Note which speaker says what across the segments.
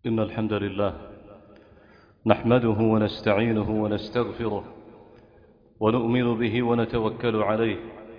Speaker 1: إن الحمد لله نحمده ونستعينه ونستغفره ونؤمن به ونتوكل عليه،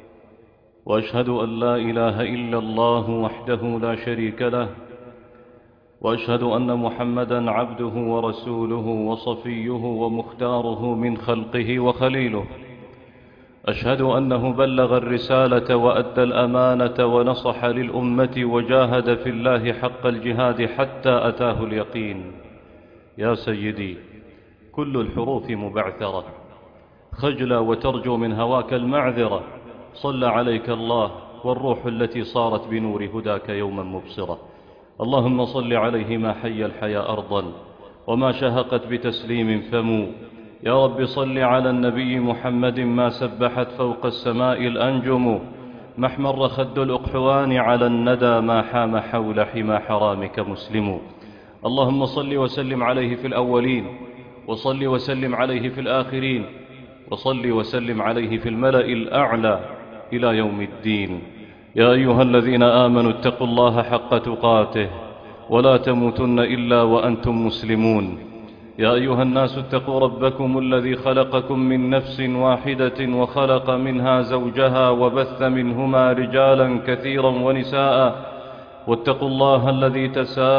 Speaker 1: وأشهد أن لا إله إلا الله وحده لا شريك له، وأشهد أن محمدًا عبده ورسوله وصفيه ومختاره من خلقه وخليله. أشهد أنه بلغ الرسالة وأدى الأمانة ونصح للأمة وجاهد في الله حق الجهاد حتى أتاه اليقين. يا سيدي، كل الحروف مبعثرة، خجلة وترجو من هواك المعذرة. صلى عليك الله والروح التي صارت بنور هداك يوما مبصرة. اللهم صل عليه ما حي الحياة أرضا وما شهقت بتسليم فمو. يا رب صل على النبي محمد ما سبحت فوق السماء الأنجم، ما احمر خد الأقحوان على الندى، ما حام حول حمى حرامك مسلم. اللهم صل وسلم عليه في الأولين، وصل وسلم عليه في الآخرين، وصل وسلم عليه في الملأ الأعلى إلى يوم الدين. يا أيها الذين آمنوا اتقوا الله حق تقاته ولا تموتن إلا وأنتم مسلمون. يا أيها الناس اتقوا ربكم الذي خلقكم من نفس واحدة وخلق منها زوجها وبث منهما رجالا كثيرا ونساء، واتقوا الله الذي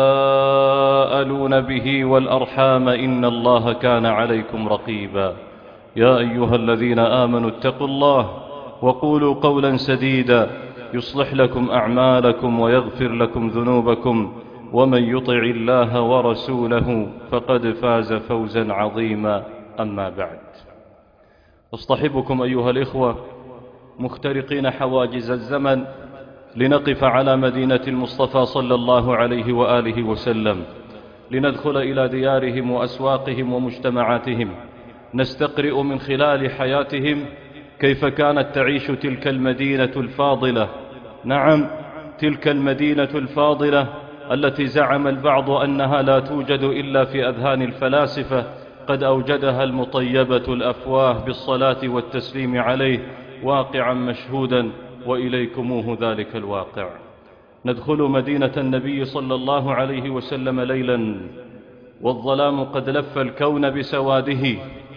Speaker 1: تساءلون به والأرحام إن الله كان عليكم رقيبا. يا أيها الذين آمنوا اتقوا الله وقولوا قولا سديدا يصلح لكم أعمالكم ويغفر لكم ذنوبكم، ومن يطع الله ورسوله فقد فاز فوزا عظيما. أما بعد، أصطحبكم أيها الإخوة مخترقين حواجز الزمن لنقف على مدينة المصطفى صلى الله عليه وآله وسلم، لندخل إلى ديارهم وأسواقهم ومجتمعاتهم، نستقرئ من خلال حياتهم كيف كانت تعيش تلك المدينة الفاضلة. نعم، تلك المدينة الفاضلة التي زعم البعض أنها لا توجد إلا في أذهان الفلاسفة، قد أوجدها المطيبة الأفواه بالصلاة والتسليم عليه واقعا مشهودا، وإليكموه ذلك الواقع. ندخل مدينة النبي صلى الله عليه وسلم ليلا، والظلام قد لف الكون بسواده،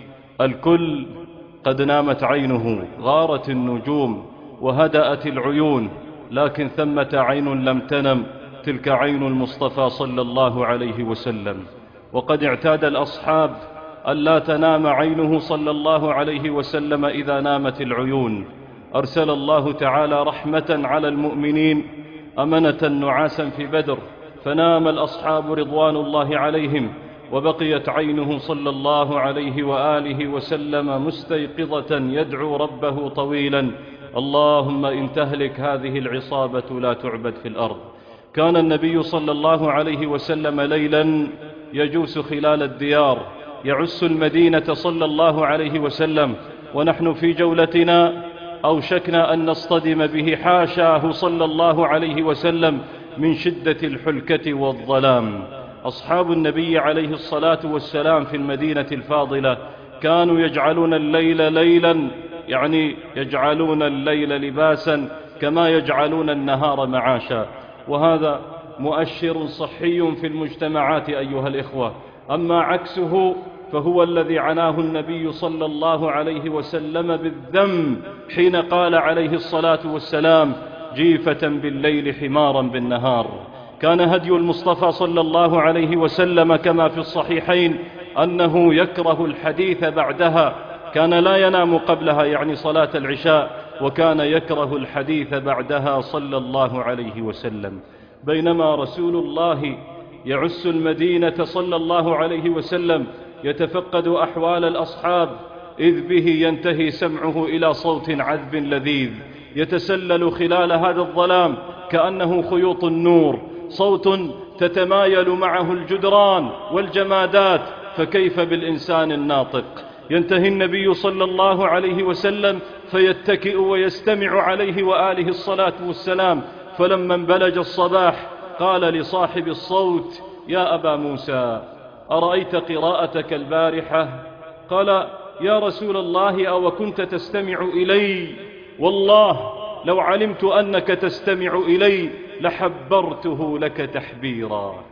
Speaker 1: الكل قد نامت عينه، غارت النجوم وهدأت العيون، لكن ثمة عين لم تنم، تلك عين المصطفى صلى الله عليه وسلم. وقد اعتاد الأصحاب ألا تنام عينه صلى الله عليه وسلم إذا نامت العيون. أرسل الله تعالى رحمة على المؤمنين أمنة نعاسا في بدر، فنام الأصحاب رضوان الله عليهم، وبقيت عينه صلى الله عليه وآله وسلم مستيقظة يدعو ربه طويلا: اللهم إن تهلك هذه العصابة لا تعبد في الأرض. كان النبي صلى الله عليه وسلم ليلا يجوس خلال الديار، يعس المدينة صلى الله عليه وسلم، ونحن في جولتنا أوشكنا أن نصطدم به، حاشاه صلى الله عليه وسلم، من شدة الحلكة والظلام. أصحاب النبي عليه الصلاة والسلام في المدينة الفاضلة كانوا يجعلون الليل ليلا، يعني يجعلون الليل لباسا كما يجعلون النهار معاشا، وهذا مؤشر صحي في المجتمعات أيها الإخوة. أما عكسه فهو الذي عناه النبي صلى الله عليه وسلم بالذم حين قال عليه الصلاة والسلام: جيفة بالليل حمارا بالنهار. كان هدي المصطفى صلى الله عليه وسلم كما في الصحيحين أنه يكره الحديث بعدها، كان لا ينام قبلها يعني صلاة العشاء، وكان يكره الحديث بعدها صلى الله عليه وسلم. بينما رسول الله يعس المدينة صلى الله عليه وسلم يتفقد أحوال الأصحاب، إذ به ينتهي سمعه إلى صوت عذب لذيذ يتسلل خلال هذا الظلام كأنه خيوط النور، صوت تتمايل معه الجدران والجمادات، فكيف بالإنسان الناطق؟ ينتهي النبي صلى الله عليه وسلم فيتكئ ويستمع عليه وآله الصلاة والسلام. فلما انبلج الصباح قال لصاحب الصوت: يا أبا موسى، أرأيت قراءتك البارحة؟ قال: يا رسول الله، أو كنت تستمع إلي؟ والله لو علمت أنك تستمع إلي لحبرته لك تحبيرا.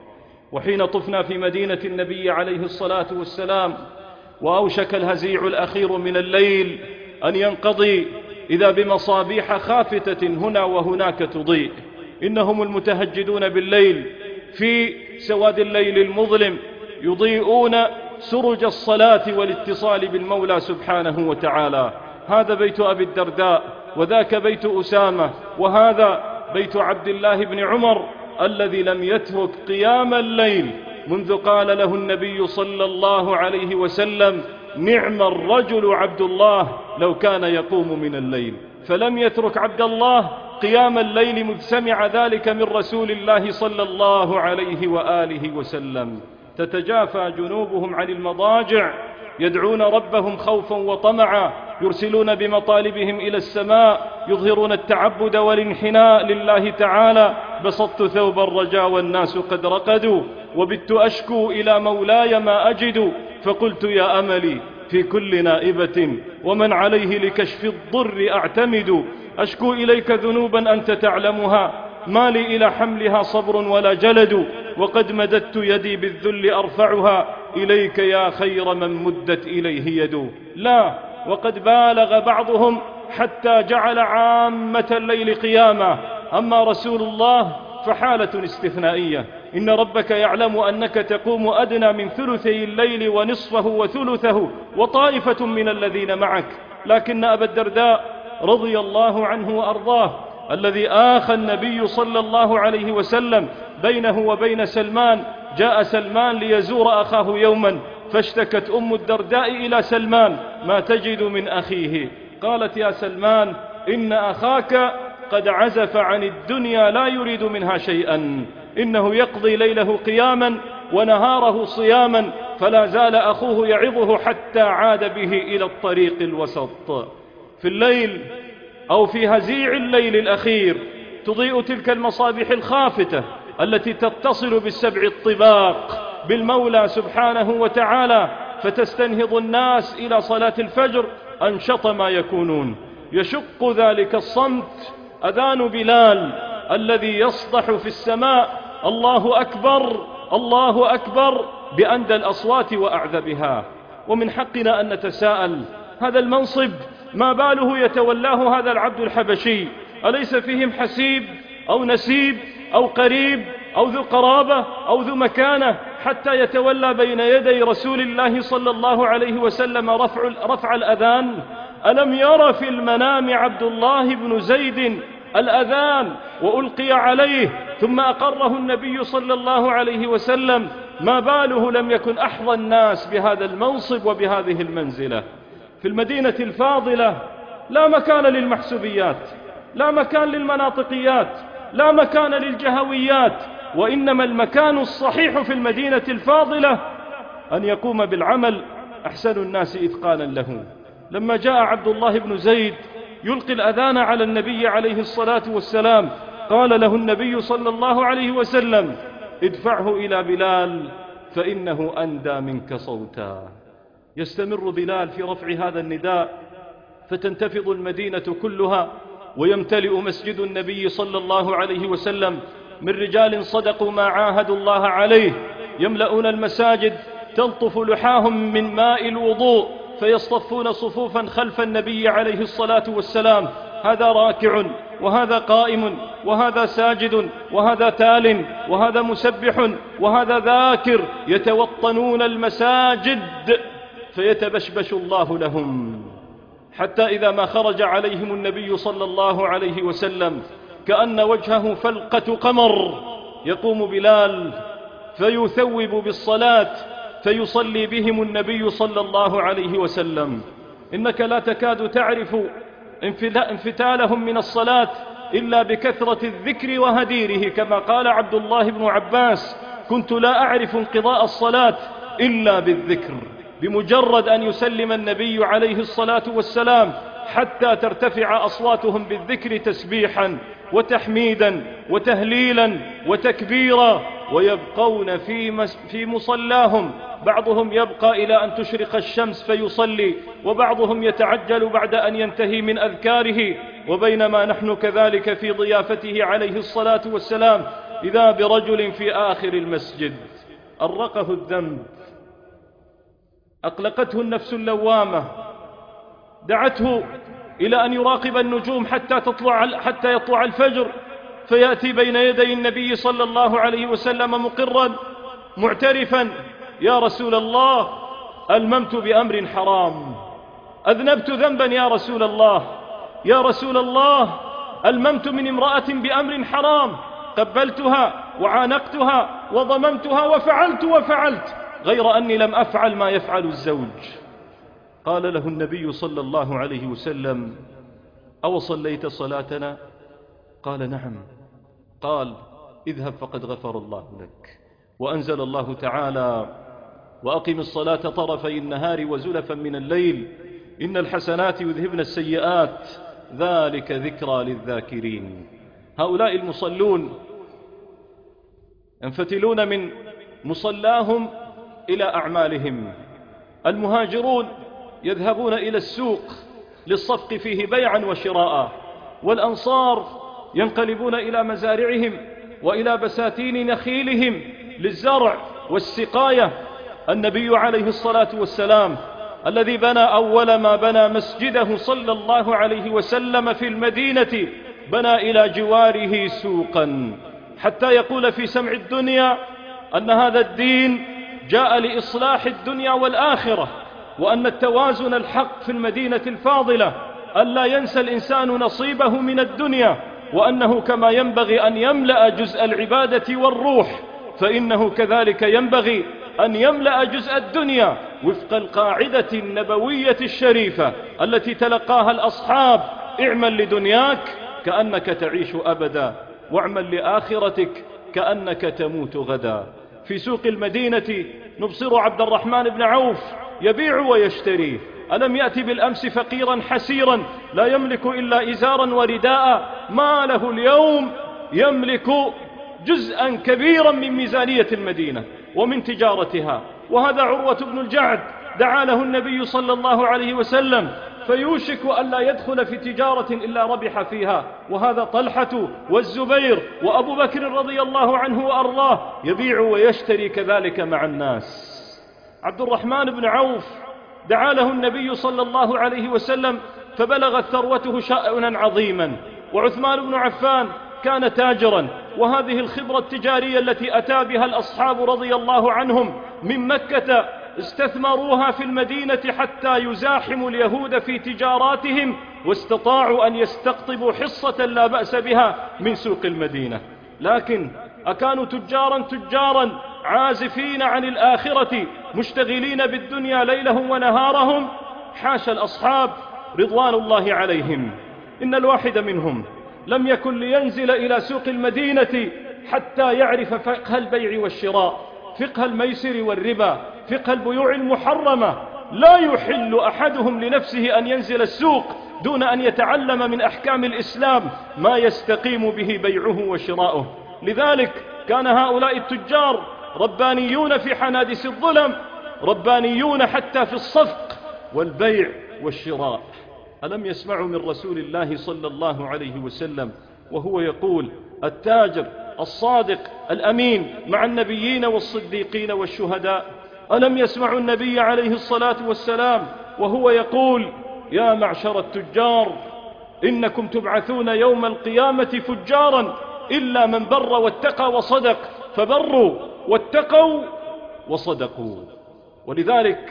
Speaker 1: وحين طفنا في مدينة النبي عليه الصلاة والسلام وأوشك الهزيع الأخير من الليل أن ينقضي، إذا بمصابيح خافتة هنا وهناك تضيء. إنهم المتهجدون بالليل في سواد الليل المظلم يضيئون سرج الصلاة والاتصال بالمولى سبحانه وتعالى. هذا بيت أبي الدرداء، وذاك بيت أسامة، وهذا بيت عبد الله بن عمر الذي لم يترك قيام الليل منذ قال له النبي صلى الله عليه وسلم: نعم الرجل عبد الله لو كان يقوم من الليل. فلم يترك عبد الله قيام الليل مذ سمع ذلك من رسول الله صلى الله عليه وآله وسلم. تتجافى جنوبهم عن المضاجع يدعون ربهم خوفا وطمعا، يرسلون بمطالبهم إلى السماء، يظهرون التعبد والانحناء لله تعالى. بسطت ثوب الرجاء والناس قد رقدوا، وبت أشكو إلى مولاي ما أجد، فقلت يا أملي في كل نائبة ومن عليه لكشف الضر أعتمد. أشكو إليك ذنوبا أنت تعلمها، ما لي إلى حملها صبر ولا جلد، وقد مددت يدي بالذل أرفعها إليك يا خير من مدت إليه يد. لا، وقد بالغ بعضهم حتى جعل عامة الليل قياما، أما رسول الله فحالة استثنائية. إن ربك يعلم أنك تقوم أدنى من ثلثي الليل ونصفه وثلثه وطائفة من الذين معك. لكن أبا الدرداء رضي الله عنه وأرضاه، الذي آخى النبي صلى الله عليه وسلم بينه وبين سلمان، جاء سلمان ليزور أخاه يوما، فاشتكت أم الدرداء إلى سلمان: ما تجد من أخيه؟ قالت: يا سلمان، إن أخاك قد عزف عن الدنيا لا يريد منها شيئا، إنه يقضي ليله قياما ونهاره صياما، فلا زال أخوه يعظه حتى عاد به إلى الطريق الوسط. في الليل أو في هزيع الليل الأخير تضيء تلك المصابيح الخافتة التي تتصل بالسبع الطباق بالمولى سبحانه وتعالى، فتستنهض الناس إلى صلاة الفجر أنشط ما يكونون. يشق ذلك الصمت أذان بلال الذي يصدح في السماء: الله أكبر الله أكبر، بأندى الأصوات وأعذبها. ومن حقنا أن نتساءل: هذا المنصب ما باله يتولاه هذا العبد الحبشي؟ أليس فيهم حسيب أو نسيب أو قريب أو ذو قرابة أو ذو مكانة حتى يتولى بين يدي رسول الله صلى الله عليه وسلم رفع الأذان؟ ألم ير في المنام عبد الله بن زيد الأذان وألقي عليه ثم أقره النبي صلى الله عليه وسلم؟ ما باله لم يكن أحظى الناس بهذا المنصب وبهذه المنزلة؟ في المدينة الفاضلة لا مكان للمحسوبيات، لا مكان للمناطقيات، لا مكان للجهويات، وإنما المكان الصحيح في المدينة الفاضلة أن يقوم بالعمل أحسن الناس إتقانا له. لما جاء عبد الله بن زيد يلقي الأذان على النبي عليه الصلاة والسلام، قال له النبي صلى الله عليه وسلم: ادفعه إلى بلال فإنه أندى منك صوتا. يستمر بلال في رفع هذا النداء، فتنتفض المدينة كلها، ويمتلئ مسجد النبي صلى الله عليه وسلم من رجال صدقوا ما عاهدوا الله عليه، يملؤون المساجد، تلطف لحاهم من ماء الوضوء، فيصطفون صفوفا خلف النبي عليه الصلاة والسلام، هذا راكع وهذا قائم وهذا ساجد وهذا تال وهذا مسبح وهذا ذاكر، يتوطنون المساجد فيتبشبش الله لهم، حتى إذا ما خرج عليهم النبي صلى الله عليه وسلم كأن وجهه فلقة قمر، يقوم بلال فيثوب بالصلاة فيصلي بهم النبي صلى الله عليه وسلم. إنك لا تكاد تعرف انفتالهم من الصلاة إلا بكثرة الذكر وهديره، كما قال عبد الله بن عباس: كنت لا أعرف انقضاء الصلاة إلا بالذكر. بمجرد أن يسلم النبي عليه الصلاة والسلام حتى ترتفع أصواتهم بالذكر تسبيحا وتحميدا وتهليلا وتكبيرا، ويبقون في مصلاهم، بعضهم يبقى إلى أن تشرق الشمس فيصلي، وبعضهم يتعجل بعد أن ينتهي من أذكاره. وبينما نحن كذلك في ضيافته عليه الصلاة والسلام إذا برجل في آخر المسجد أرقه الذنب، أقلقته النفس اللوامة، دعته إلى أن يراقب النجوم حتى يطلع الفجر، فيأتي بين يدي النبي صلى الله عليه وسلم مقرا معترفا: يا رسول الله، ألممت بأمر حرام، أذنبت ذنبا يا رسول الله، يا رسول الله، ألممت من امرأة بأمر حرام، قبلتها وعانقتها وضممتها وفعلت غير أني لم أفعل ما يفعل الزوج. قال له النبي صلى الله عليه وسلم: أو صليت صلاتنا؟ قال: نعم. قال: اذهب فقد غفر الله لك. وأنزل الله تعالى: وأقم الصلاة طرفي النهار وزلفا من الليل إن الحسنات يذهبن السيئات ذلك ذكرى للذاكرين. هؤلاء المصلون ينفتلون من مصلاهم إلى أعمالهم. المهاجرون يذهبون إلى السوق للصفق فيه بيعا وشراء، والأنصار ينقلبون إلى مزارعهم وإلى بساتين نخيلهم للزرع والسقاية. النبي عليه الصلاة والسلام الذي بنى أول ما بنى مسجده صلى الله عليه وسلم في المدينة بنى إلى جواره سوقا حتى يقول في سمع الدنيا أن هذا الدين جاء لإصلاح الدنيا والآخرة، وأن التوازن الحق في المدينة الفاضلة ألا ينسى الإنسان نصيبه من الدنيا، وأنه كما ينبغي أن يملأ جزء العبادة والروح فإنه كذلك ينبغي أن يملأ جزء الدنيا وفق القاعدة النبوية الشريفة التي تلقاها الأصحاب: اعمل لدنياك كأنك تعيش أبدا، واعمل لآخرتك كأنك تموت غدا. في سوق المدينة نبصر عبد الرحمن بن عوف يبيع ويشتري. ألم يأتي بالأمس فقيرا حسيرا لا يملك إلا إزارا ورداء، ما له اليوم يملك جزءا كبيرا من ميزانية المدينة ومن تجارتها. وهذا عروة بن الجعد دعا له النبي صلى الله عليه وسلم فيوشك أن لا يدخل في تجارة إلا ربح فيها. وهذا طلحة والزبير وأبو بكر رضي الله عنه وأرضاه يبيع ويشتري كذلك مع الناس. عبد الرحمن بن عوف دعا له النبي صلى الله عليه وسلم فبلغت ثروته شأنا عظيما. وعثمان بن عفان كان تاجرا، وهذه الخبرة التجارية التي أتى بها الأصحاب رضي الله عنهم من مكة استثمروها في المدينة حتى يزاحموا اليهود في تجاراتهم، واستطاعوا أن يستقطبوا حصة لا بأس بها من سوق المدينة. لكن أكانوا تجارا عازفين عن الآخرة مشتغلين بالدنيا ليلهم ونهارهم؟ حاشا الأصحاب رضوان الله عليهم. إن الواحد منهم لم يكن لينزل إلى سوق المدينة حتى يعرف فقه البيع والشراء، فقه الميسر والربا، فقه البيوع المحرمة. لا يحل أحدهم لنفسه أن ينزل السوق دون أن يتعلم من أحكام الإسلام ما يستقيم به بيعه وشراؤه. لذلك كان هؤلاء التجار ربانيون في حنادس الظلم، ربانيون حتى في الصفق والبيع والشراء. ألم يسمعوا من رسول الله صلى الله عليه وسلم وهو يقول: التاجر الصادق الأمين مع النبيين والصديقين والشهداء؟ ألم يسمعوا النبي عليه الصلاة والسلام وهو يقول: يا معشر التجار إنكم تبعثون يوم القيامة فجارا إلا من بر واتقى وصدق، فبروا واتقوا وصدقوا. ولذلك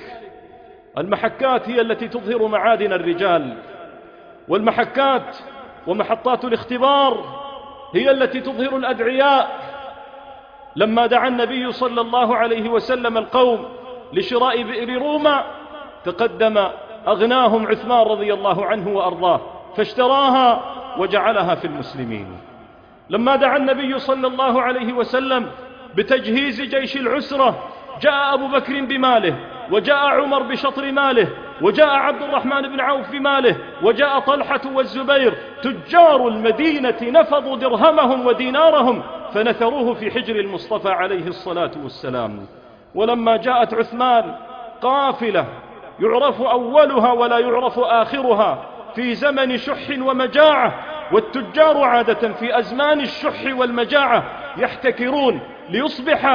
Speaker 1: المحكات هي التي تظهر معادن الرجال، والمحكات ومحطات الاختبار هي التي تظهر الأدعياء. لما دعا النبي صلى الله عليه وسلم القوم لشراء بئر روما تقدم أغناهم عثمان رضي الله عنه وأرضاه فاشتراها وجعلها في المسلمين. لما دعا النبي صلى الله عليه وسلم بتجهيز جيش العسرة جاء أبو بكر بماله، وجاء عمر بشطر ماله، وجاء عبد الرحمن بن عوف بماله، وجاء طلحة والزبير. تجار المدينة نفضوا درهمهم ودينارهم فنثروه في حجر المصطفى عليه الصلاة والسلام. ولما جاءت عثمان قافلة يعرف أولها ولا يعرف آخرها في زمن شح ومجاعة، والتجار عادة في أزمان الشح والمجاعة يحتكرون ليصبح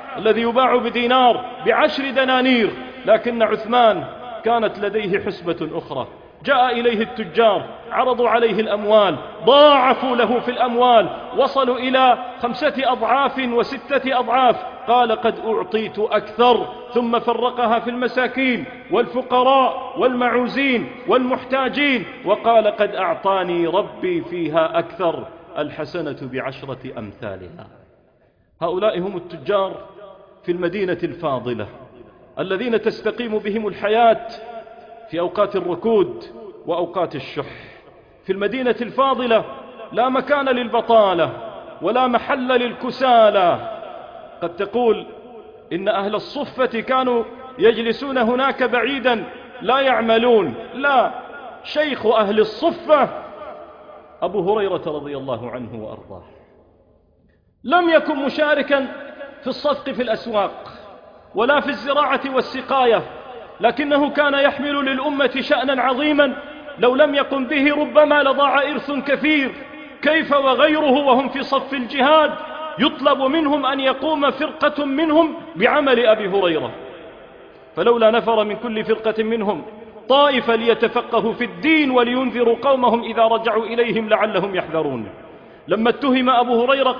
Speaker 2: الذي يباع بدينار ب10 دنانير، لكن عثمان كانت لديه حسبة أخرى. جاء إليه التجار، عرضوا عليه الأموال، ضاعفوا له في الأموال، وصلوا إلى 5 أضعاف و6 أضعاف. قال قد أعطيت أكثر، ثم فرقها في المساكين والفقراء والمعوزين والمحتاجين، وقال قد أعطاني ربي فيها أكثر، الحسنة ب10 أمثالها. هؤلاء هم التجار في المدينة الفاضلة الذين تستقيم بهم الحياة في أوقات الركود وأوقات الشح. في المدينة الفاضلة لا مكان للبطالة ولا محل للكسالى. قد تقول إن أهل الصفة كانوا يجلسون هناك بعيدا لا يعملون، لا، شيخ أهل الصفة أبو هريرة رضي الله عنه وأرضاه لم يكن مشاركا في الصدق في الأسواق ولا في الزراعة والسقاية، لكنه كان يحمل للأمة شأنا عظيما لو لم يقم به ربما لضاع إرث كثير. كيف وغيره وهم في صف الجهاد يطلب منهم أن يقوم فرقة منهم بعمل أبي هريرة؟ فلولا نفر من كل فرقة منهم طائفة ليتفقهوا في الدين ولينذروا قومهم إذا رجعوا إليهم لعلهم يحذرون. لما اتهم أبو هريرة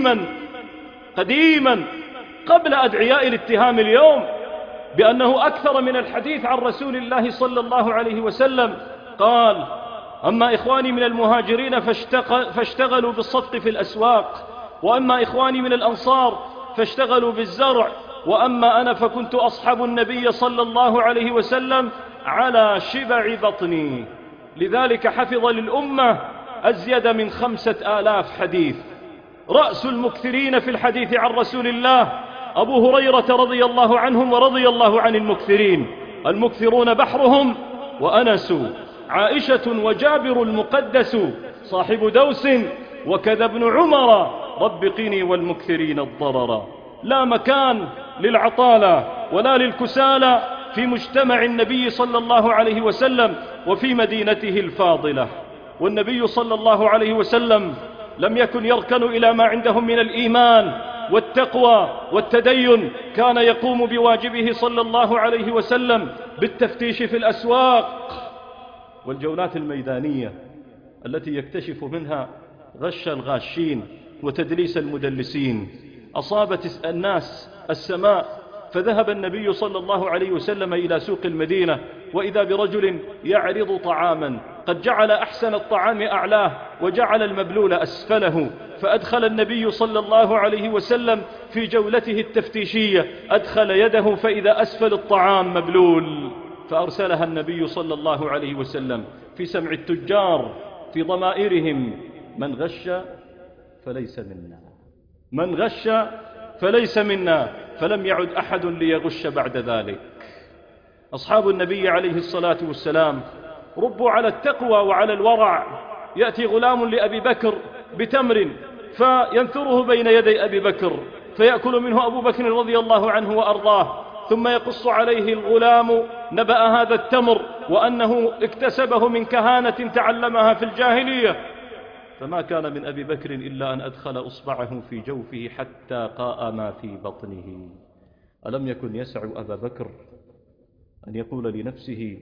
Speaker 2: قديما قبل أدعياء الاتهام اليوم بأنه أكثر من الحديث عن رسول الله صلى الله عليه وسلم، قال أما إخواني من المهاجرين فاشتغلوا بالصدق في الأسواق، وأما إخواني من الأنصار فاشتغلوا بالزرع، وأما أنا فكنت أصحب النبي صلى الله عليه وسلم على شبع بطني. لذلك حفظ للأمة أزيد من 5000 حديث. رأس المكثرين في الحديث عن رسول الله أبو هريرة رضي الله عنهم ورضي الله عن المكثرين. المكثرون بحرهم وأنس، عائشة وجابر المقدس، صاحب دوس وكذا ابن عمر، رب قني والمكثرين الضرر. لا مكان للعطالة ولا للكسالى في مجتمع النبي صلى الله عليه وسلم وفي مدينته الفاضلة. والنبي صلى الله عليه وسلم لم يكن يركن إلى ما عندهم من الإيمان والتقوى والتدين، كان يقوم بواجبه صلى الله عليه وسلم بالتفتيش في الأسواق والجولات الميدانية التي يكتشف منها غش الغاشين وتدليس المدلسين. أصابت الناس السماء فذهب النبي صلى الله عليه وسلم إلى سوق المدينة، وإذا برجل يعرض طعاما قد جعل أحسن الطعام أعلاه وجعل المبلول أسفله، فأدخل النبي صلى الله عليه وسلم في جولته التفتيشية أدخل يده فإذا أسفل الطعام مبلول، فأرسلها النبي صلى الله عليه وسلم في سمع التجار في ضمائرهم: من غش فليس منا، من غش فليس منا. فلم يعد أحد ليغش بعد ذلك. أصحاب النبي عليه الصلاة والسلام ربوا على التقوى وعلى الورع. يأتي غلام لأبي بكر بتمر فينثره بين يدي أبي بكر فيأكل منه أبو بكر رضي الله عنه وأرضاه، ثم يقص عليه الغلام نبأ هذا التمر وأنه اكتسبه من كهانة تعلمها في الجاهلية. فما كان من أبي بكر إلا أن أدخل إصبعه في جوفه حتى قاء ما في بطنه. ألم يكن يسع أبا بكر أن يقول لنفسه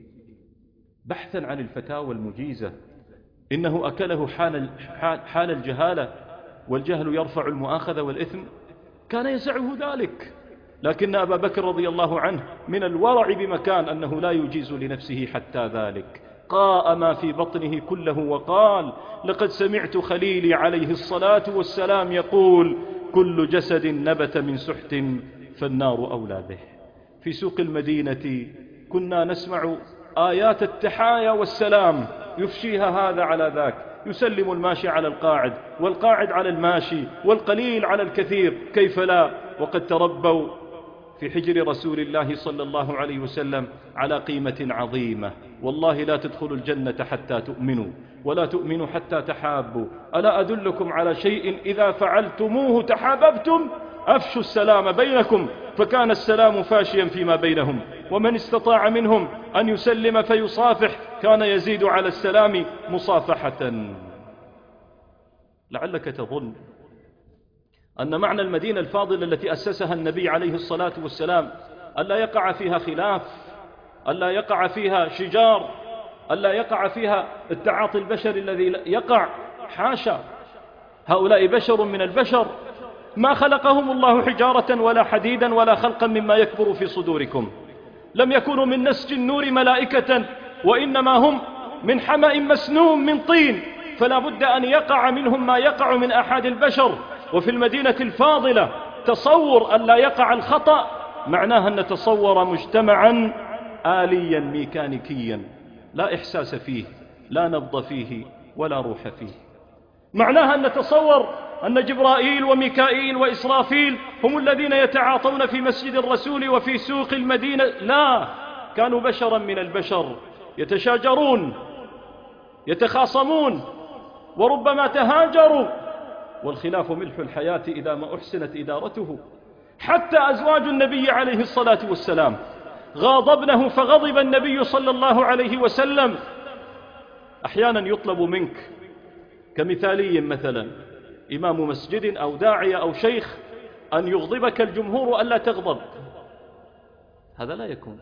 Speaker 2: بحثا عن الفتاوى المجيزة إنه أكله حال الجهالة، والجهل يرفع المؤاخذة والإثم؟ كان يسعه ذلك، لكن أبا بكر رضي الله عنه من الورع بمكان أنه لا يجيز لنفسه حتى ذلك. قاء ما في بطنه كله وقال: لقد سمعت خليلي عليه الصلاة والسلام يقول: كل جسد نبت من سحت فالنار أولى به. في سوق المدينة كنا نسمع آيات التحايا والسلام يفشيها هذا على ذاك، يسلم الماشي على القاعد والقاعد على الماشي والقليل على الكثير، كيف لا؟ وقد تربوا في حجر رسول الله صلى الله عليه وسلم على قيمة عظيمة. والله لا تدخلوا الجنة حتى تؤمنوا، ولا تؤمنوا حتى تحابوا. ألا أدلكم على شيء إذا فعلتموه تحاببتم؟ أفشوا السلام بينكم، فكان السلام فاشيا فيما بينهم. ومن استطاع منهم أن يسلم فيصافح كان يزيد على السلام مصافحة. لعلك تظن أن معنى المدينة الفاضلة التي أسسها النبي عليه الصلاة والسلام ألا يقع فيها خلاف، ألا يقع فيها شجار، ألا يقع فيها التعاطي البشري الذي يقع. حاشا، هؤلاء بشر من البشر، ما خلقهم الله حجارة ولا حديدا ولا خلقا مما يكبر في صدوركم. لم يكونوا من نسج النور ملائكة، وإنما هم من حمأ مسنون من طين، فلا بد أن يقع منهم ما يقع من أحد البشر. وفي المدينة الفاضلة تصور أن لا يقع الخطأ معناها أن نتصور مجتمعا آليا ميكانيكيا لا إحساس فيه، لا نبض فيه، ولا روح فيه. معناها أن نتصور أن جبرائيل وميكائيل وإسرافيل هم الذين يتعاطون في مسجد الرسول وفي سوق المدينة. لا، كانوا بشرا من البشر، يتشاجرون، يتخاصمون، وربما تهاجروا، والخلاف ملح الحياة إذا ما أحسنت إدارته. حتى أزواج النبي عليه الصلاة والسلام غاضبنه فغضب النبي صلى الله عليه وسلم. أحيانا يطلب منك كمثالي مثلا إمام مسجد أو داعية أو شيخ أن يغضبك الجمهور ألا تغضب، هذا لا يكون.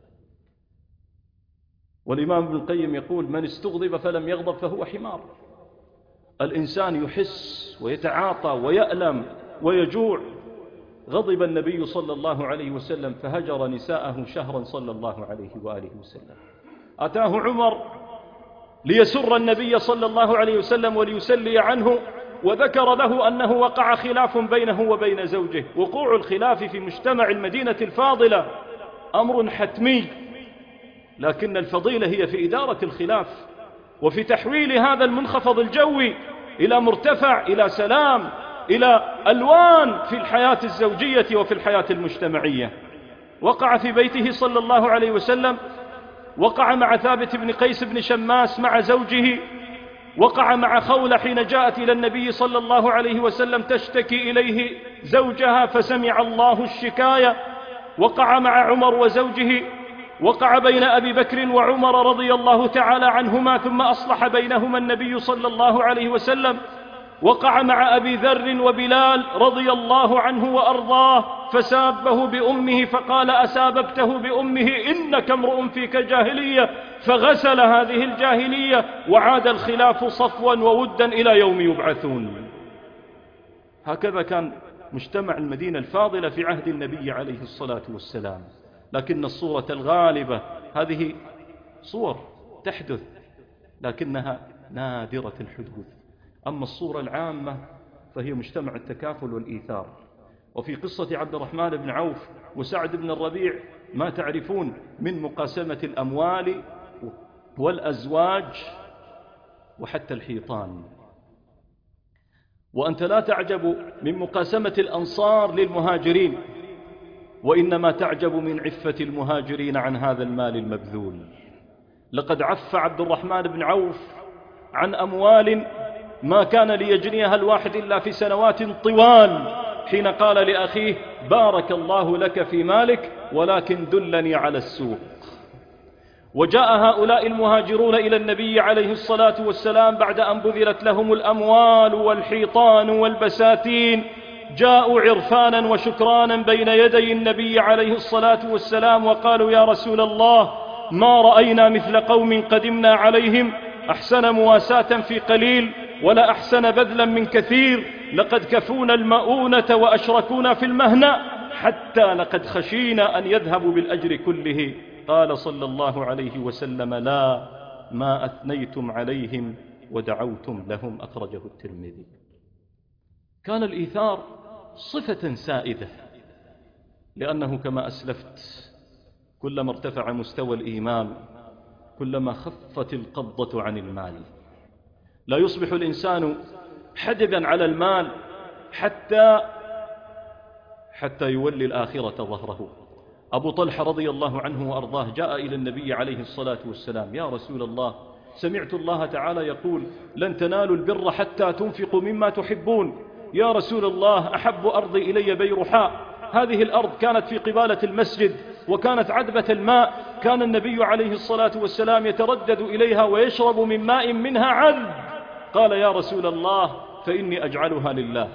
Speaker 2: والإمام ابن القيم يقول: من استغضب فلم يغضب فهو حمار. الإنسان يحس ويتعاطى ويألم ويجوع. غضب النبي صلى الله عليه وسلم فهجر نساءه شهرا صلى الله عليه وآله وسلم. أتاه عمر ليسر النبي صلى الله عليه وسلم وليسلي عنه، وذكر له أنه وقع خلاف بينه وبين زوجه. وقوع الخلاف في مجتمع المدينة الفاضلة أمر حتمي، لكن الفضيلة هي في إدارة الخلاف وفي تحويل هذا المنخفض الجوي إلى مرتفع، إلى سلام، إلى ألوان في الحياة الزوجية وفي الحياة المجتمعية. وقع في بيته صلى الله عليه وسلم، وقع مع ثابت بن قيس بن شماس مع زوجه، وقع مع خولة حين جاءت إلى النبي صلى الله عليه وسلم تشتكي إليه زوجها فسمع الله الشكاية، وقع مع عمر وزوجه، وقع بين أبي بكر وعمر رضي الله تعالى عنهما ثم أصلح بينهما النبي صلى الله عليه وسلم، وقع مع أبي ذر وبلال رضي الله عنه وأرضاه فسابه بأمه فقال: أساببته بأمه إنك امرؤ فيك جاهلية، فغسل هذه الجاهلية وعاد الخلاف صفوا وودا إلى يوم يبعثون. هكذا كان مجتمع المدينة الفاضلة في عهد النبي عليه الصلاة والسلام. لكن الصورة الغالبة هذه صور تحدث لكنها نادرة الحدوث، أما الصورة العامة فهي مجتمع التكافل والإيثار. وفي قصة عبد الرحمن بن عوف وسعد بن الربيع ما تعرفون من مقاسمة الأموال والأزواج وحتى الحيطان. وأنت لا تعجب من مقاسمة الأنصار للمهاجرين، وإنما تعجب من عفة المهاجرين عن هذا المال المبذول. لقد عف عبد الرحمن بن عوف عن أموال ما كان ليجنيها الواحد إلا في سنوات طوال، حين قال لأخيه: بارك الله لك في مالك ولكن دلني على السوق. وجاء هؤلاء المهاجرون إلى النبي عليه الصلاة والسلام بعد أن بذلت لهم الأموال والحيطان والبساتين، جاءوا عرفانا وشكرانا بين يدي النبي عليه الصلاة والسلام وقالوا: يا رسول الله، ما رأينا مثل قوم قدمنا عليهم أحسن مواساة في قليل ولا أحسن بذلا من كثير، لقد كفونا المؤونة وأشركونا في المهنة، حتى لقد خشينا أن يذهبوا بالأجر كله. قال صلى الله عليه وسلم: لا، ما أثنيتم عليهم ودعوتم لهم. أخرجه الترمذي. كان الإيثار صفة سائدة، لأنه كما أسلفت كلما ارتفع مستوى الإيمان كلما خفت القبضة عن المال. لا يصبح الإنسان حدبا على المال حتى يولي الآخرة ظهره. أبو طلحة رضي الله عنه وأرضاه جاء إلى النبي عليه الصلاة والسلام: يا رسول الله، سمعت الله تعالى يقول: لن تنالوا البر حتى تنفقوا مما تحبون. يا رسول الله، أحب أرضي إلي بيرحاء. هذه الأرض كانت في قبالة المسجد وكانت عذبة الماء، كان النبي عليه الصلاة والسلام يتردد إليها ويشرب من ماء منها عذب. قال: يا رسول الله، فإني أجعلها لله.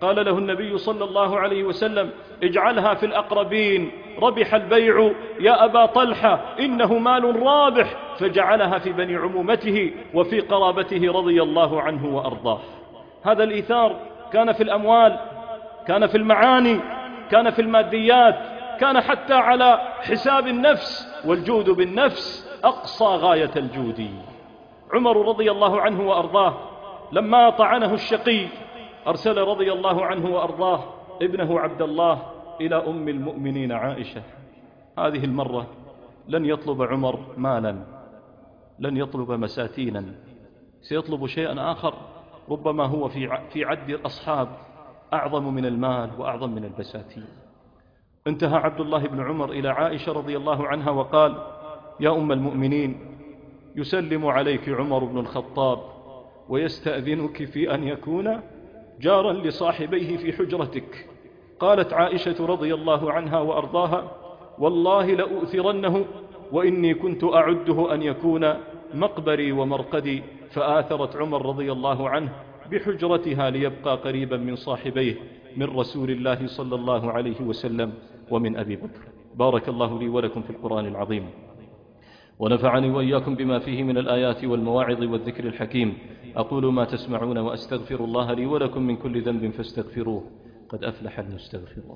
Speaker 2: قال له النبي صلى الله عليه وسلم: اجعلها في الأقربين، ربح البيع يا أبا طلحة، إنه مال رابح. فجعلها في بني عمومته وفي قرابته رضي الله عنه وأرضاه. هذا الإيثار كان في الأموال، كان في المعاني، كان في الماديات، كان حتى على حساب النفس، والجود بالنفس أقصى غاية الجود. عمر رضي الله عنه وأرضاه لما طعنه الشقي أرسل رضي الله عنه وأرضاه ابنه عبد الله إلى أم المؤمنين عائشة. هذه المرة لن يطلب عمر مالا، لن يطلب مساتينا، سيطلب شيئا آخر ربما هو في عد الأصحاب أعظم من المال وأعظم من البساتين. انتهى عبد الله بن عمر إلى عائشة رضي الله عنها وقال: يا أم المؤمنين، يسلم عليك عمر بن الخطاب ويستأذنك في أن يكون جارا لصاحبيه في حجرتك. قالت عائشة رضي الله عنها وأرضاها: والله لأؤثرنه، وإني كنت أعده أن يكون مقبري ومرقدي. فآثرت عمر رضي الله عنه بحجرتها ليبقى قريبا من صاحبيه، من رسول الله صلى الله عليه وسلم ومن أبي بكر. بارك الله لي ولكم في القرآن العظيم، ونفعني وإياكم بما فيه من الآيات والمواعظ والذكر الحكيم. أقول ما تسمعون وأستغفر الله لي ولكم من كل ذنب فاستغفروه، قد أفلح المستغفرون.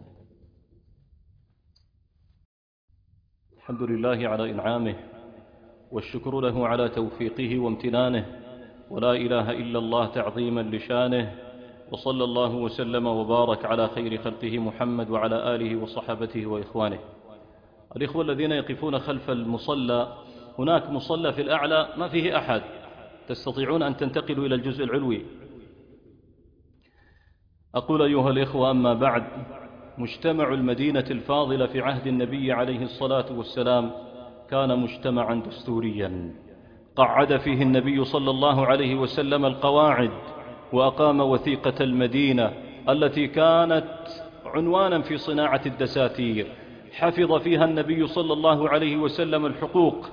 Speaker 2: الحمد لله على إنعامه، والشكر له على توفيقه وامتنانه، ولا إله إلا الله تعظيما لشانه، وصلى الله وسلم وبارك على خير خلقه محمد وعلى آله وصحبته وإخوانه. الإخوة الذين يقفون خلف المصلى، هناك مصلى في الأعلى ما فيه أحد، تستطيعون أن تنتقلوا إلى الجزء العلوي. أقول أيها الإخوة: أما بعد، مجتمع المدينة الفاضلة في عهد النبي عليه الصلاة والسلام كان مجتمعا دستوريا، قعد فيه النبي صلى الله عليه وسلم القواعد، وأقام وثيقة المدينة التي كانت عنوانا في صناعة الدساتير. حفظ فيها النبي صلى الله عليه وسلم الحقوق،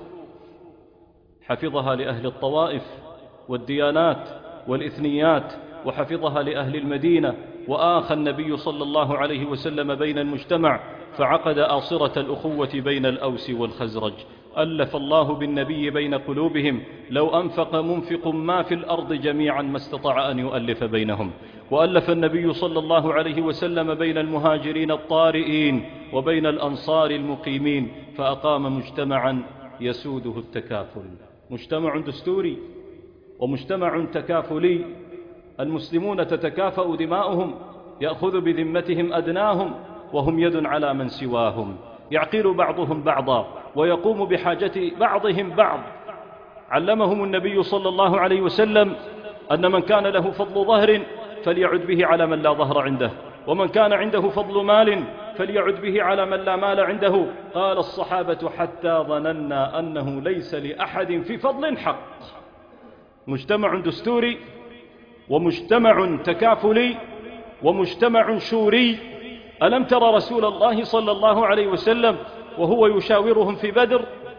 Speaker 2: حفظها لأهل الطوائف والديانات والإثنيات، وحفظها لأهل المدينة. وآخى النبي صلى الله عليه وسلم بين المجتمع، فعقد آصرة الأخوة بين الأوس والخزرج. ألف الله بالنبي بين قلوبهم، لو أنفق منفق ما في الأرض جميعا ما استطاع أن يؤلف بينهم. وألف النبي صلى الله عليه وسلم بين المهاجرين الطارئين وبين الأنصار المقيمين، فأقام مجتمعا يسوده التكافل، مجتمع دستوري ومجتمع تكافلي. المسلمون تتكافأ دماؤهم، يأخذ بذمتهم أدناهم، وهم يد على من سواهم، يعقل بعضهم بعضا ويقوم بحاجة بعضهم بعض. علمهم النبي صلى الله عليه وسلم أن من كان له فضل ظهر فليعد به على من لا ظهر عنده، ومن كان عنده فضل مال فليعد به على من لا مال عنده. قال الصحابة: حتى ظننا أنه ليس لأحد في فضل حق. مجتمع دستوري ومجتمع تكافلي ومجتمع شوري. ألم تر رسول الله صلى الله عليه وسلم وهو يشاورهم في بدر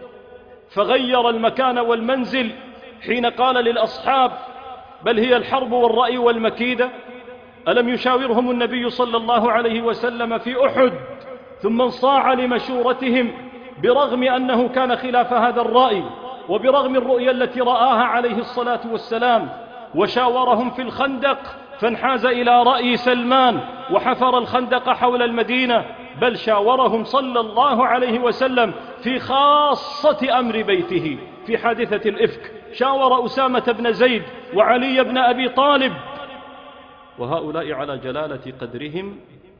Speaker 2: فغير المكان والمنزل حين قال للأصحاب: بل هي الحرب والرأي والمكيدة؟ ألم يشاورهم النبي صلى الله عليه وسلم في أحد ثم انصاع لمشورتهم برغم أنه كان خلاف هذا الرأي وبرغم الرؤيا التي رآها عليه الصلاة والسلام؟ وشاورهم في الخندق فانحاز إلى رأي سلمان وحفر الخندق حول المدينة، بل شاورهم صلى الله عليه وسلم في خاصة أمر بيته في حادثة الإفك، شاور أسامة بن زيد وعلي بن أبي طالب، وهؤلاء على جلالة قدرهم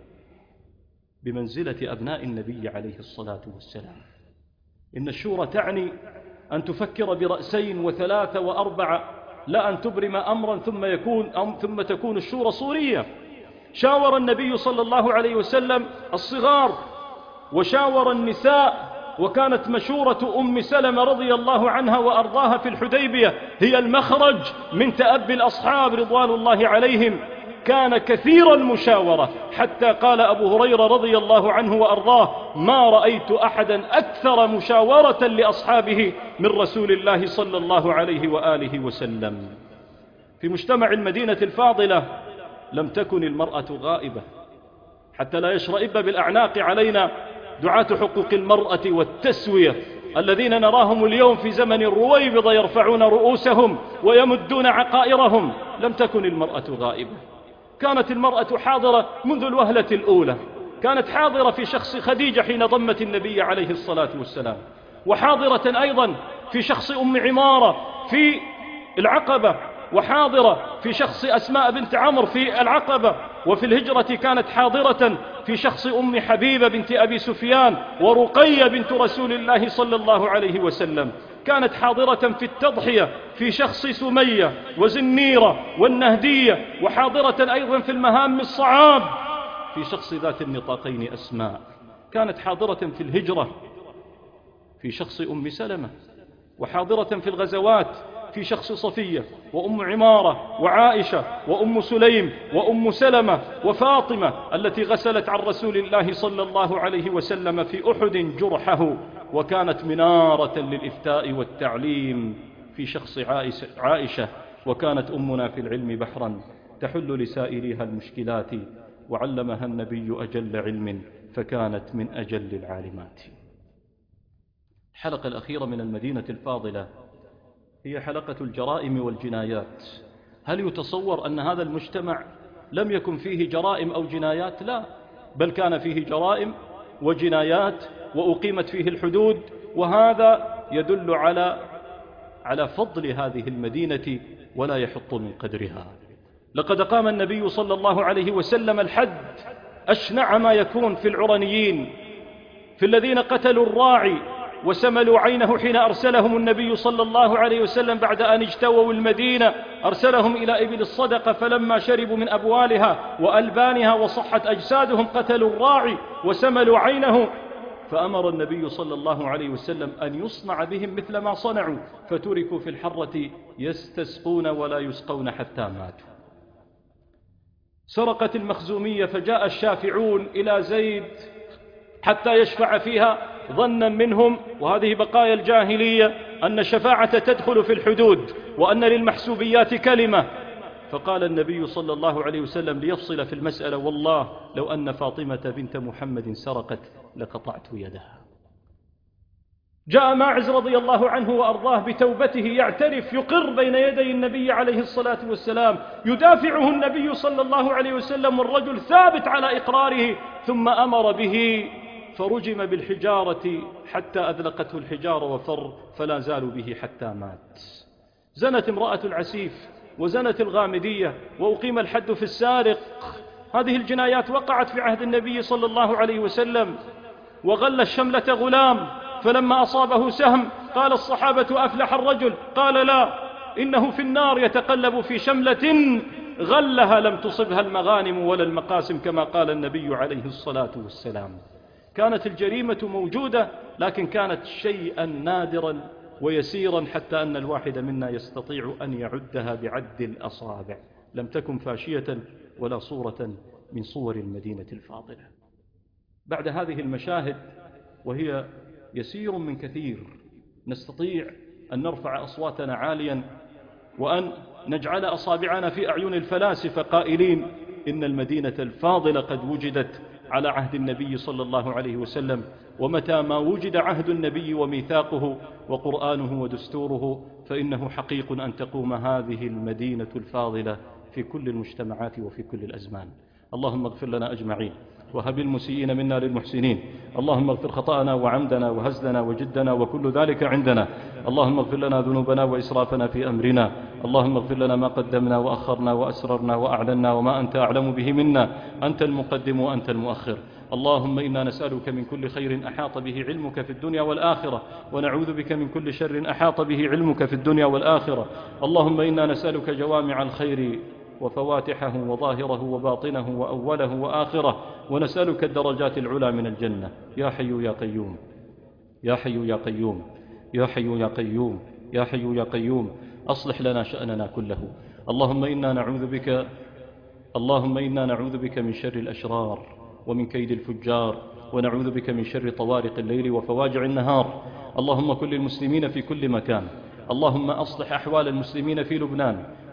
Speaker 2: بمنزلة أبناء النبي عليه الصلاة والسلام. إن الشورى تعني أن تفكر برأسين وثلاثة وأربعة، لا أن تبرم أمرا ثم تكون الشورى صورية. شاور النبي صلى الله عليه وسلم الصغار وشاور النساء، وكانت مشورة أم سلمة رضي الله عنها وأرضاها في الحديبية هي المخرج من تأبي الأصحاب رضوان الله عليهم. كان كثير المشاورة، حتى قال أبو هريرة رضي الله عنه وأرضاه: ما رأيت أحدا أكثر مشاورة لأصحابه من رسول الله صلى الله عليه وآله وسلم. في مجتمع المدينة الفاضلة لم تكن المرأة غائبة، حتى لا يشرئب بالأعناق علينا دعاة حقوق المرأة والتسوية الذين نراهم اليوم في زمن الرويبضة يرفعون رؤوسهم ويمدون عقائرهم. لم تكن المرأة غائبة، كانت المرأة حاضرة منذ الوهلة الأولى، كانت حاضرة في شخص خديجة حين ضمت النبي عليه الصلاة والسلام، وحاضرة أيضا في شخص أم عمارة في العقبة، وحاضرة في شخص أسماء بنت عمرو في العقبة، وفي الهجرة كانت حاضرة في شخص أم حبيبة بنت أبي سفيان ورقية بنت رسول الله صلى الله عليه وسلم، كانت حاضرة في التضحية في شخص سمية وزنيرة والنهدية، وحاضرة أيضا في المهام الصعاب في شخص ذات النطاقين أسماء، كانت حاضرة في الهجرة في شخص أم سلمة، وحاضرة في الغزوات في شخص صفية وأم عمارة وعائشة وأم سليم وأم سلمة وفاطمة التي غسلت عن رسول الله صلى الله عليه وسلم في أحد جرحه، وكانت منارة للإفتاء والتعليم في شخص عائشة، وكانت أمنا في العلم بحرا تحل لسائرها المشكلات، وعلمها النبي أجل علم فكانت من أجل العالمات. الحلقة الأخيرة من المدينة الفاضلة هي حلقة الجرائم والجنايات. هل يتصور أن هذا المجتمع لم يكن فيه جرائم أو جنايات؟ لا، بل كان فيه جرائم وجنايات وأقيمت فيه الحدود، وهذا يدل على فضل هذه المدينة ولا يحط من قدرها. لقد قام النبي صلى الله عليه وسلم الحد أشنع ما يكون في العرنيين، في الذين قتلوا الراعي وسملوا عينه حين أرسلهم النبي صلى الله عليه وسلم بعد أن اجتووا المدينة، أرسلهم إلى إبل الصدقة، فلما شربوا من أبوالها وألبانها وصحت أجسادهم قتلوا الراعي وسملوا عينه، فأمر النبي صلى الله عليه وسلم أن يصنع بهم مثل ما صنعوا، فتركوا في الحرة يستسقون ولا يسقون حتى ماتوا. سرقت المخزومية فجاء الشافعون إلى زيد حتى يشفع فيها، ظنا منهم وهذه بقايا الجاهلية أن الشفاعة تدخل في الحدود وأن للمحسوبيات كلمة، فقال النبي صلى الله عليه وسلم ليفصل في المسألة: والله لو أن فاطمة بنت محمد سرقت لقطعت يدها. جاء ماعز رضي الله عنه وأرضاه بتوبته يعترف، يقر بين يدي النبي عليه الصلاة والسلام، يدافعه النبي صلى الله عليه وسلم والرجل ثابت على إقراره، ثم أمر به فرجم بالحجارة حتى أذلقته الحجارة وفر، فلا زالوا به حتى مات. زنت امرأة العسيف وزنت الغامدية وأقيم الحد في السارق. هذه الجنايات وقعت في عهد النبي صلى الله عليه وسلم. وغل الشملة غلام فلما أصابه سهم قال الصحابة: أفلح الرجل، قال: لا، إنه في النار يتقلب في شملة غلها لم تصبها المغانم ولا المقاسم، كما قال النبي عليه الصلاة والسلام. كانت الجريمة موجودة، لكن كانت شيئا نادرا ويسيرا حتى أن الواحد منا يستطيع أن يعدها بعد الأصابع. لم تكن فاشية ولا صورة من صور المدينة الفاضلة. بعد هذه المشاهد، وهي يسير من كثير، نستطيع أن نرفع أصواتنا عاليا وأن نجعل أصابعنا في أعين الفلاسفة قائلين: إن المدينة الفاضلة قد وجدت على عهد النبي صلى الله عليه وسلم، ومتى ما وجد عهد النبي وميثاقه وقرآنه ودستوره فإنه حقيق أن تقوم هذه المدينة الفاضلة في كل المجتمعات وفي كل الأزمان. اللهم اغفر لنا أجمعين، وهب المسيئين منا للمحسنين. اللهم اغفر خطأنا وعمدنا وهزلنا وجدنا وكل ذلك عندنا. اللهم اغفر لنا ذنوبنا وإسرافنا في أمرنا. اللهم اغفر لنا ما قدمنا وأخرنا وأسررنا وأعلنا وما أنت أعلم به منا. أنت المقدم وأنت المؤخر. اللهم إنا نسألك من كل خير أحاط به علمك في الدنيا والآخرة، ونعوذ بك من كل شر أحاط به علمك في الدنيا والآخرة. اللهم إنا نسألك جوامع الخير وفواتحه وظاهره وباطنه وأوله وآخره، ونسألك الدرجات العلى من الجنة. يا حي يا قيوم، يا حي يا قيوم، يا حي يا قيوم، يا حي يا قيوم، أصلح لنا شأننا كله. اللهم إنا نعوذ بك من شر الأشرار ومن كيد الفجار، ونعوذ بك من شر طوارق الليل وفواجع النهار. اللهم كن للمسلمين في كل مكان. اللهم أصلح أحوال المسلمين في لبنان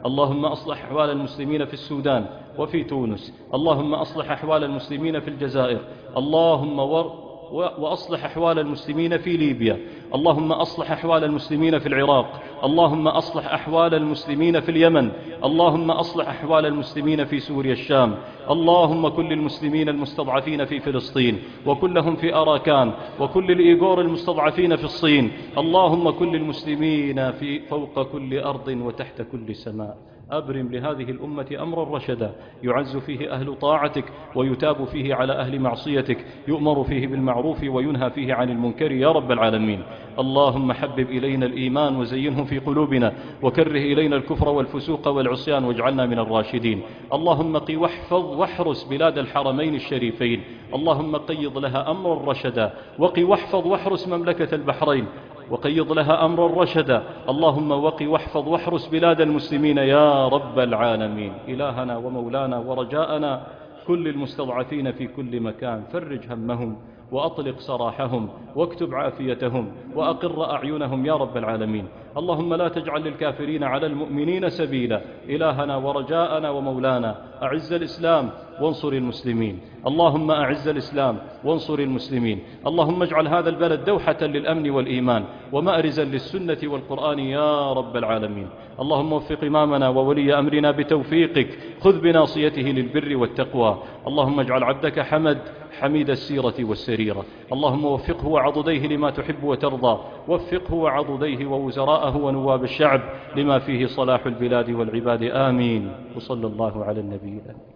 Speaker 2: اللهم أصلح أحوال المسلمين في السودان وفي تونس، اللهم أصلح أحوال المسلمين في الجزائر، اللهم وأصلح أحوال المسلمين في ليبيا، اللهم أصلح أحوال المسلمين في العراق، اللهم أصلح أحوال المسلمين في اليمن، اللهم أصلح أحوال المسلمين في سوريا الشام، اللهم كل المسلمين المستضعفين في فلسطين وكلهم في أراكان، وكل الإيغور المستضعفين في الصين، اللهم كل المسلمين في فوق كل أرض وتحت كل سماء. أبرم لهذه الأمة أمرا رشدا يعز فيه أهل طاعتك ويتاب فيه على أهل معصيتك، يؤمر فيه بالمعروف وينهى فيه عن المنكر يا رب العالمين. اللهم حبب إلينا الإيمان وزينه في قلوبنا، وكره إلينا الكفر والفسوق والعصيان واجعلنا من الراشدين. اللهم قي واحفظ واحرس بلاد الحرمين الشريفين، اللهم قيض لها أمرا رشدا، وقي واحفظ واحرس مملكة البحرين وقيض لها أمرا رشدا. اللهم وقي واحفظ واحرس بلاد المسلمين يا رب العالمين. إلهنا ومولانا ورجاءنا، كل المستضعفين في كل مكان فرج همهم وأطلق سراحهم واكتب عافيتهم وأقر أعينهم يا رب العالمين. اللهم لا تجعل للكافرين على المؤمنين سبيلا. إلهنا ورجاءنا ومولانا، أعز الإسلام وانصر المسلمين، اللهم أعز الإسلام وانصر المسلمين. اللهم اجعل هذا البلد دوحة للأمن والإيمان ومأرزا للسنة والقرآن يا رب العالمين. اللهم وفق إمامنا وولي أمرنا بتوفيقك، خذ بناصيته للبر والتقوى. اللهم اجعل عبدك حمد حميد السيرة والسريرة، اللهم وفقه وعضديه لما تحب وترضى، وفقه وعضديه ووزراءه ونواب الشعب لما فيه صلاح البلاد والعباد، آمين. وصلى الله على النبي الأمين.